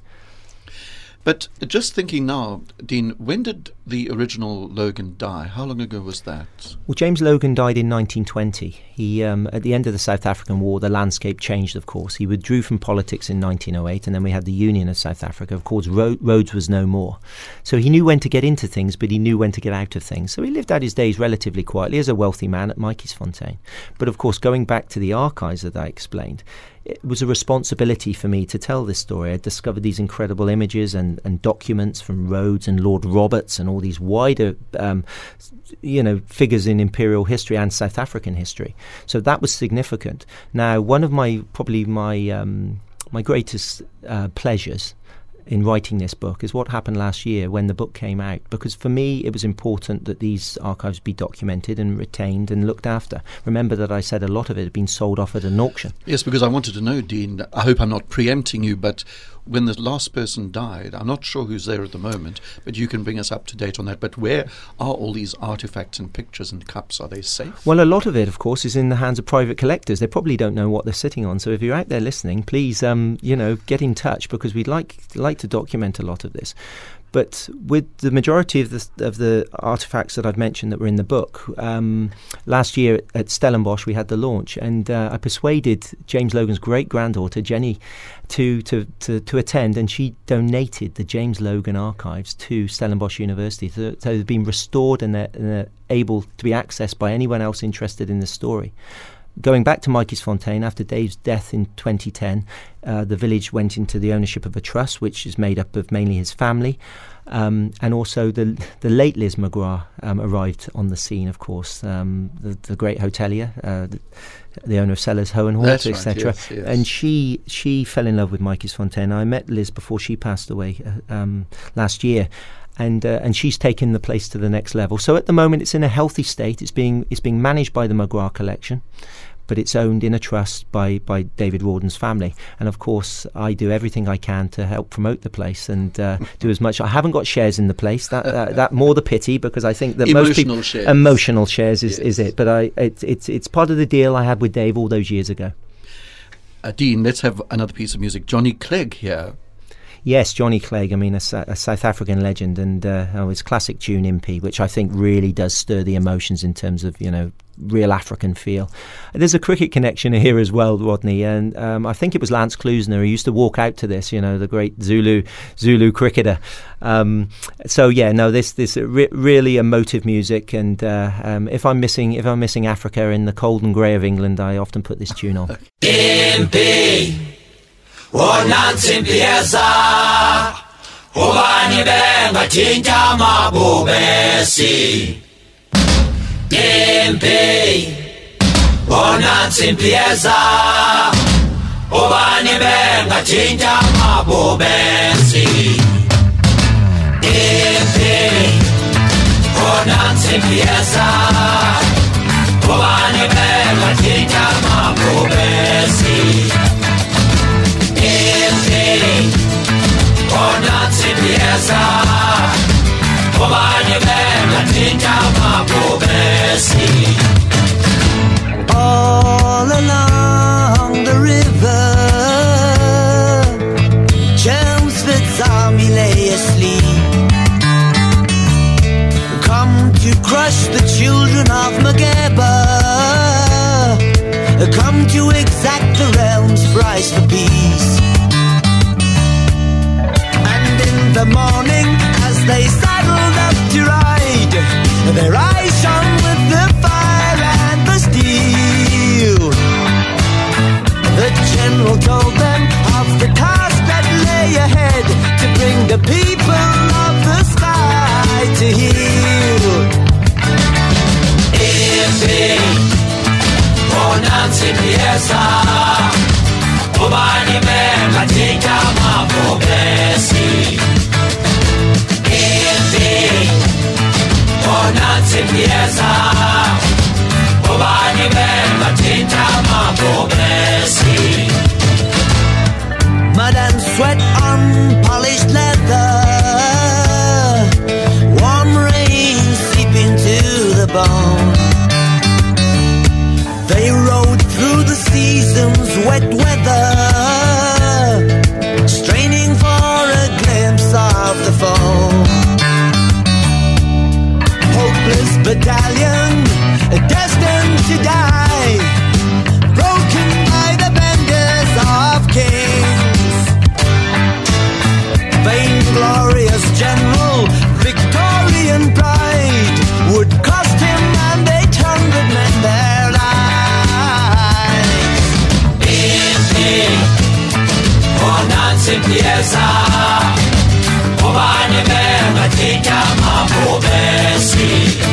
But just thinking now, Dean, when did the original Logan die? How long ago was that? Well, James Logan died in nineteen twenty. He, um, at the end of the South African War, the landscape changed, of course. He withdrew from politics in nineteen oh eight, and then we had the Union of South Africa. Of course, Ro- Rhodes was no more. So he knew when to get into things, but he knew when to get out of things. So he lived out his days relatively quietly as a wealthy man at Mikey's Fontaine. But, of course, going back to the archives that I explained, it was a responsibility for me to tell this story. I discovered these incredible images and, and documents from Rhodes and Lord Roberts and all these wider, um, you know, figures in imperial history and South African history. So that was significant. Now, one of my probably my um, my greatest uh, pleasures in writing this book is what happened last year when the book came out, because for me it was important that these archives be documented and retained and looked after. Remember that I said a lot of it had been sold off at an auction. Yes, because I wanted to know, Dean, I hope I'm not preempting you, but when the last person died, I'm not sure who's there at the moment, but you can bring us up to date on that. But where are all these artifacts and pictures and cups? Are they safe? Well, a lot of it, of course, is in the hands of private collectors. They probably don't know what they're sitting on. So if you're out there listening, please, um, you know, get in touch, because we'd like like to document a lot of this. But with the majority of the of the artifacts that I've mentioned that were in the book, um, last year at Stellenbosch we had the launch, and uh, I persuaded James Logan's great granddaughter Jenny to, to to to attend, and she donated the James Logan archives to Stellenbosch University. So, so they've been restored, and they're, and they're able to be accessed by anyone else interested in the story. Going back to Mikey's Fontaine, after Dave's death in twenty ten, uh, the village went into the ownership of a trust, which is made up of mainly his family, um, and also the the late Liz McGrath um, arrived on the scene, of course, um, the, the great hotelier, uh, the, the owner of Sellers, Hohenhort, et cetera. Right, yes, yes. And she she fell in love with Mikey's Fontaine. I met Liz before she passed away uh, um, last year. And uh, and she's taken the place to the next level. So at the moment, it's in a healthy state. It's being it's being managed by the McGrath Collection, but it's owned in a trust by, by David Rawdon's family. And of course, I do everything I can to help promote the place and uh, do as much. I haven't got shares in the place. That uh, that more the pity, because I think that emotional most people shares. emotional shares is, Yes. is it. But I it, it's it's part of the deal I had with Dave all those years ago. Uh, Dean, let's have another piece of music. Johnny Clegg here. Yes, Johnny Clegg, I mean, a, a South African legend, and uh, oh, his classic tune, Impy, which I think really does stir the emotions in terms of, you know, real African feel. There's a cricket connection here as well, Rodney, and um, I think it was Lance Klusener who used to walk out to this, you know, the great Zulu Zulu cricketer. Um, so yeah, no, this this re- really emotive music, and uh, um, if I'm missing if I'm missing Africa in the cold and grey of England, I often put this tune on. Impy, wonansi mpieza, ubani benga tinta mabubesi. Impy, wonansi mpieza, ubani benga tinta mabubesi. Impy, wonansi mpieza, ubani benga tinta mabubesi. All along the river, Chelmsford's army lay asleep. Come to crush the children of Mageba, come to exact the realm's price for peace. And in the morning, as they saddled up to ride, their eyes shone with the fire and the steel. The general told them of the task that lay ahead, to bring the people of the sky to heal. Impy, wonansi mpieza, ubani benga tinta mabubesi. Impy, wonansi mpieza, ubani benga tinta mabubesi. Mud and sweat on polished leather, warm rain seeping to the bone. They rode through the season's wet weather, straining for a glimpse of the foe. Hopeless battalion, destined to die, broken by the benders of kings. Vainglorious general, Victorian pride, would cost him and eight hundred men their lives. Impy, wonansi mpieza, ubani benga tinta mabubesi.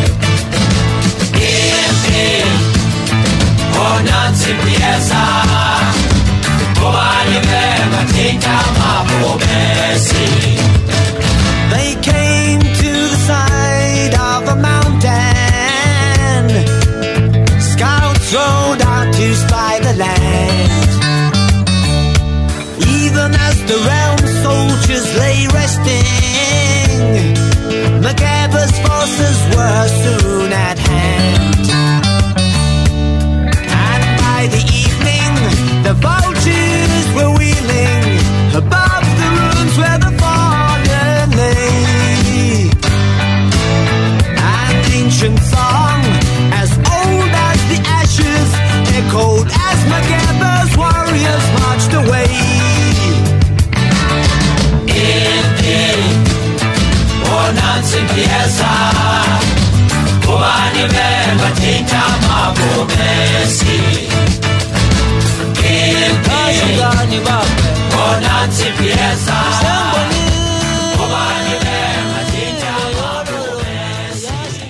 Impy, wonansi mpieza, ubani benga tinta mabubesi. They came to the side of a mountain. Scouts rode out to spy the land. Even as the realm soldiers lay resting, Mageba's forces were soon at hand. And by the evening, the vultures were wheeling above the ruins where the fallen lay. An ancient song, as old as the ashes, echoed as Mageba's warriors marched away. Impy, wonansi mpieza, ubani benga tinta mabubesi. Impy, wonansi mpieza, ubani benga tinta mabubesi.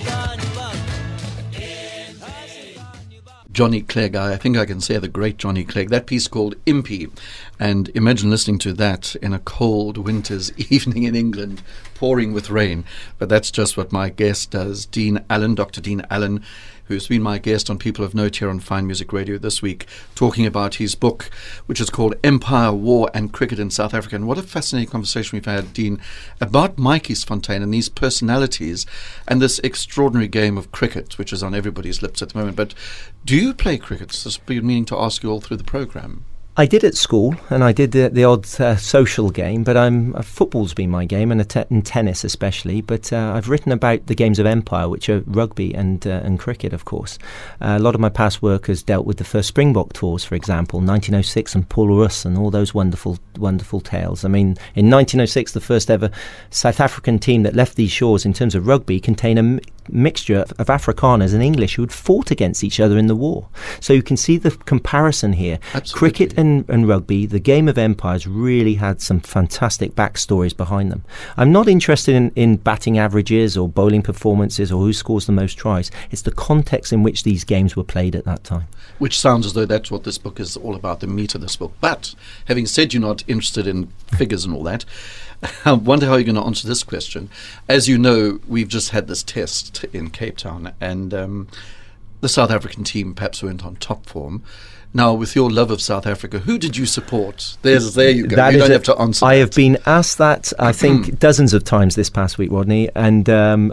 Johnny Clegg, I think I can say the great Johnny Clegg. That piece called Impy, and imagine listening to that in a cold winter's evening in England, pouring with rain. But that's just what my guest does, Dean Allen, Doctor Dean Allen, who's been my guest on People of Note here on Fine Music Radio this week, talking about his book, which is called Empire, War and Cricket in South Africa. And what a fascinating conversation we've had, Dean, about Mantjiesfontein and these personalities and this extraordinary game of cricket, which is on everybody's lips at the moment. But do you play cricket? This has been meaning to ask you all through the programme. I did at school, and I did the, the odd uh, social game, but I'm, uh, football's been my game, and, a te- and tennis especially. But uh, I've written about the games of empire, which are rugby and uh, and cricket, of course. Uh, a lot of my past work has dealt with the first Springbok tours, for example, nineteen oh six and Paul Roos and all those wonderful, wonderful tales. I mean, in nineteen oh six, the first ever South African team that left these shores in terms of rugby contained a m- mixture of Afrikaners and English who had fought against each other in the war. So you can see the comparison here. Absolutely. Cricket and, and rugby, the game of empires, really had some fantastic backstories behind them. I'm not interested in, in batting averages or bowling performances or who scores the most tries. It's the context in which these games were played at that time. Which sounds as though that's what this book is all about, the meat of this book. But having said you're not interested in figures and all that, I wonder how you're going to answer this question. As you know, we've just had this test in Cape Town, and um, the South African team perhaps went on top form. Now, with your love of South Africa, who did you support? There's, there you go. That you don't a, have to answer I that. have been asked that, I think, dozens of times this past week, Rodney, and um,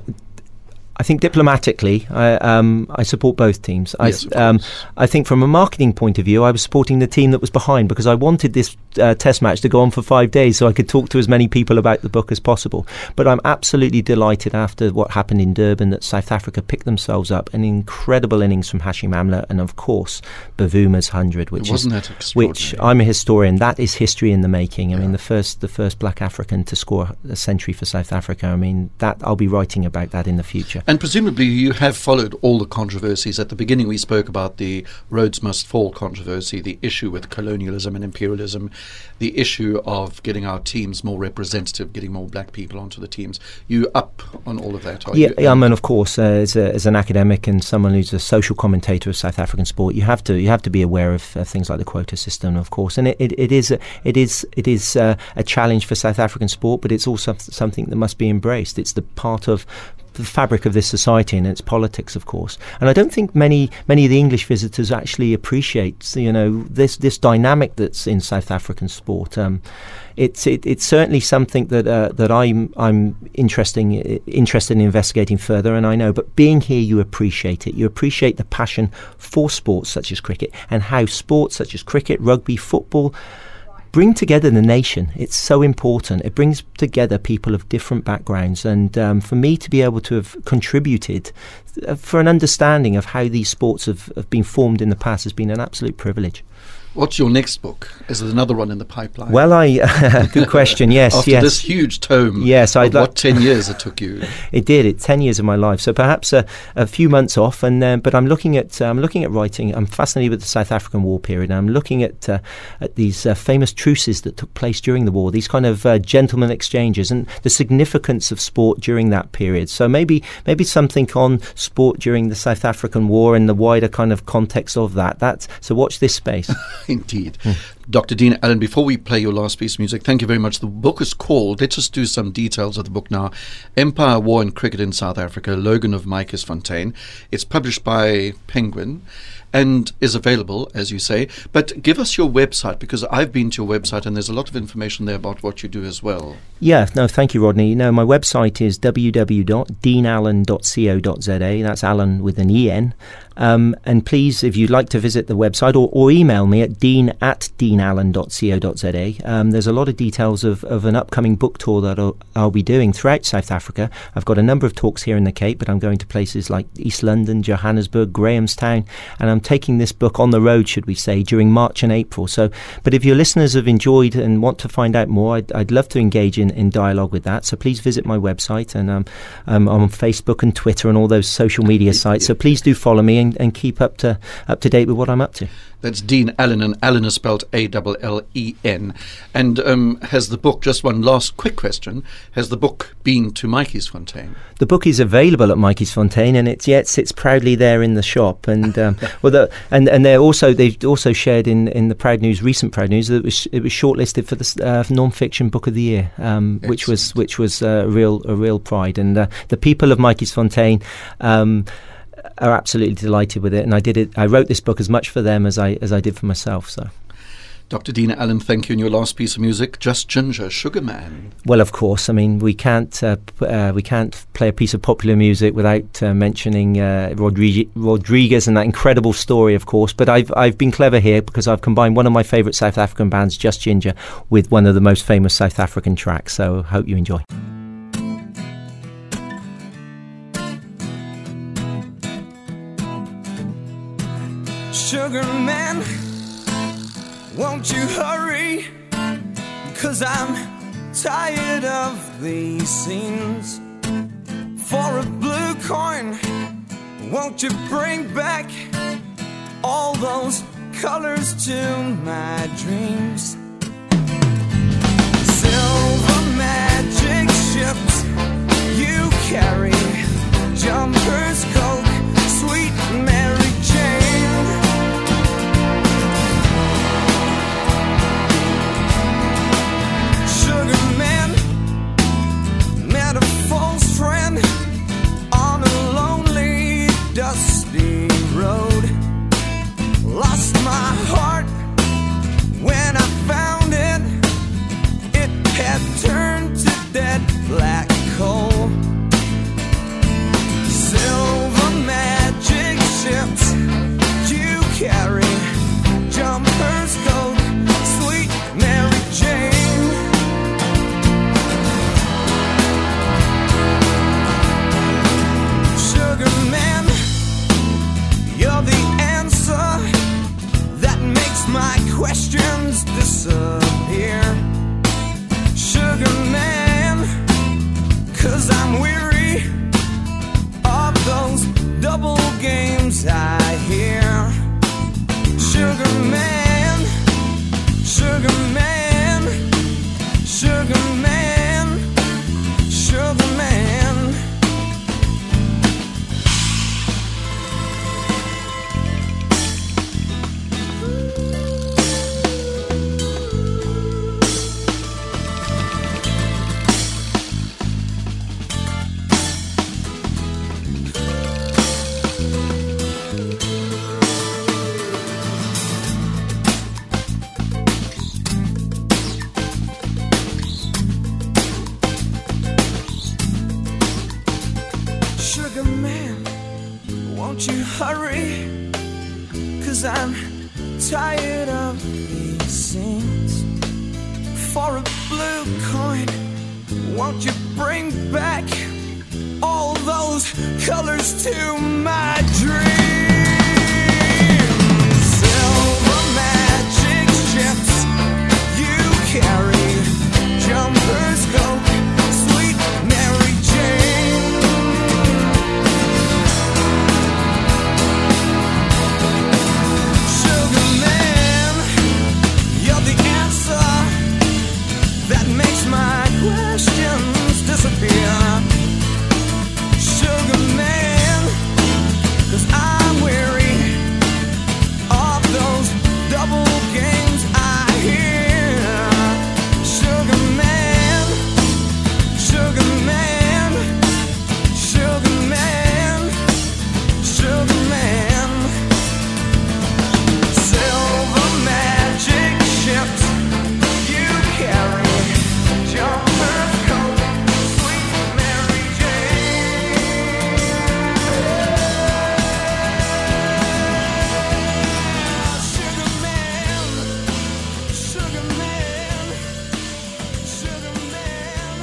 I think diplomatically, I, um, I support both teams. I, Yes, of um, course. I think from a marketing point of view, I was supporting the team that was behind because I wanted this uh, test match to go on for five days so I could talk to as many people about the book as possible. But I'm absolutely delighted after what happened in Durban that South Africa picked themselves up an incredible innings from Hashim Amla and, of course, Bavuma's one hundred, which Wasn't is that extraordinary? which I'm a historian. That is history in the making. I Yeah. mean, the first the first black African to score a century for South Africa. I mean, that I'll be writing about that in the future. And presumably you have followed all the controversies. At the beginning we spoke about the Rhodes Must Fall controversy, the issue with colonialism and imperialism, the issue of getting our teams more representative, getting more black people onto the teams. You up on all of that, are Yeah, you? yeah, I mean, of course, uh, as, a, as an academic and someone who's a social commentator of South African sport, you have to you have to be aware of uh, things like the quota system, of course, and it, it, it is a, it is it is uh, a challenge for South African sport, but it's also something that must be embraced. It's the part of the fabric of this society and its politics, of course. And I don't think many many of the English visitors actually appreciate, you know, this this dynamic that's in South African sport. Um, it's it, it's certainly something that uh, that I'm I'm interesting interested in investigating further. And I know, but being here, you appreciate it. You appreciate the passion for sports such as cricket and how sports such as cricket, rugby, football bring together the nation. It's so important. It brings together people of different backgrounds, and um, for me to be able to have contributed uh, for an understanding of how these sports have, have been formed in the past has been an absolute privilege. What's your next book? Is there another one in the pipeline? Well, I good question. Yes, After yes. this huge tome, Yes, of I'd what like- ten years it took you. It did. It's ten years of my life, so perhaps a, a few months off. And uh, but I'm looking at uh, I'm looking at writing. I'm fascinated with the South African War period. And I'm looking at uh, at these uh, famous truces that took place during the war. These kind of uh, gentleman exchanges and the significance of sport during that period. So maybe maybe something on sport during the South African War and the wider kind of context of that. That's so. Watch this space. Indeed. Doctor Dean Allen, before we play your last piece of music, thank you very much. The book is called, let's just do some details of the book now, Empire, War and Cricket in South Africa, Logan of Mantjiesfontein. It's published by Penguin and is available, as you say. But give us your website, because I've been to your website and there's a lot of information there about what you do as well. Yeah, no, thank you, Rodney. No, my website is w w w dot dean allen dot co dot z a. That's Allen with an E N. Um, and please, if you'd like to visit the website or, or email me at dean at dean allen dot co dot z a. Um, there's a lot of details of, of an upcoming book tour that I'll, I'll be doing throughout South Africa. I've got a number of talks here in the Cape, but I'm going to places like East London, Johannesburg, Grahamstown, and I'm taking this book on the road, should we say, during March and April. So, but if your listeners have enjoyed and want to find out more, I'd, I'd love to engage in, in dialogue with that. So please visit my website, and um, um, I'm on Facebook and Twitter and all those social media sites. So please do follow me and, and keep up to up to date with what I'm up to. That's Dean Allen, and Allen is spelled A L L E N. And um, has the book, just one last quick question, has the book been to Mantjiesfontein? The book is available at Mantjiesfontein, and it yet sits proudly there in the shop. And um, well, the, and and they're also they've also shared in, in the Proud News, recent Proud News, that it was it was shortlisted for the uh, non-fiction book of the year, um, which was which was uh, real a real pride. And uh, the people of Mantjiesfontein Um, are absolutely delighted with it, and I did it. I wrote this book as much for them as I as I did for myself. So. Doctor Dina Allen, thank you. And your last piece of music, Just Ginger, Sugar Man. Well, of course. I mean, we can't uh, p- uh, we can't play a piece of popular music without uh, mentioning uh, Rodrig- Rodriguez and that incredible story, of course. But I've I've been clever here because I've combined one of my favourite South African bands, Just Ginger, with one of the most famous South African tracks. So, hope you enjoy. Sugar man, won't you hurry? 'Cause I'm tired of these scenes. For a blue coin, won't you bring back all those colors to my dreams? Silver magic ships you carry, jumpers, coke, sweet Mary Jane. Sugar man, met a false friend on a lonely, dusty road. Lost my heart when I found it. It had turned to dead black coal. Silver magic ships you carry, jumpers, coat, sweet Mary Jane. Man, you're the answer that makes my questions disappear. Sugar man, 'cause I'm weary of those double games I hear. Sugar man, sugar man, sugar man, sugar man. Sugar man, won't you hurry? 'Cause I'm tired of these scenes. For a blue coin, won't you bring back all those colors to my dreams? Silver magic ships you carry, jumpers, coke, sweet Mary Jane. Sugar man, you're the answer that makes my questions disappear. Sugar man, 'cause I'm weary of those double games I hear. Sugar man, sugar man, sugar man, sugar man. Silver magic ships you carry, jumpers, coat, sweet Mary Jane. Sugar man, sugar man, sugar man.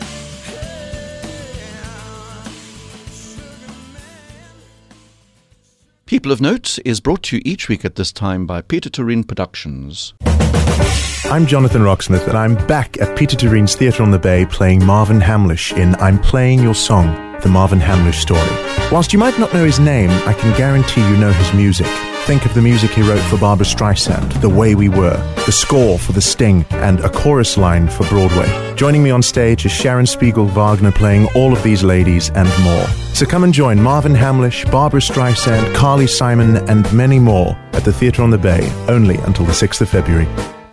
Sugar man. People of Note is brought to you each week at this time by Peter Turin Productions. I'm Jonathan Rocksmith, and I'm back at Peter Turin's Theatre on the Bay playing Marvin Hamlish in I'm Playing Your Song, the Marvin Hamlish story. Whilst you might not know his name, I can guarantee you know his music. Think of the music he wrote for Barbra Streisand, The Way We Were, the score for The Sting, and a chorus line for Broadway. Joining me on stage is Sharon Spiegel Wagner playing all of these ladies and more. So come and join Marvin Hamlish, Barbra Streisand, Carly Simon, and many more at the Theatre on the Bay, only until the sixth of February.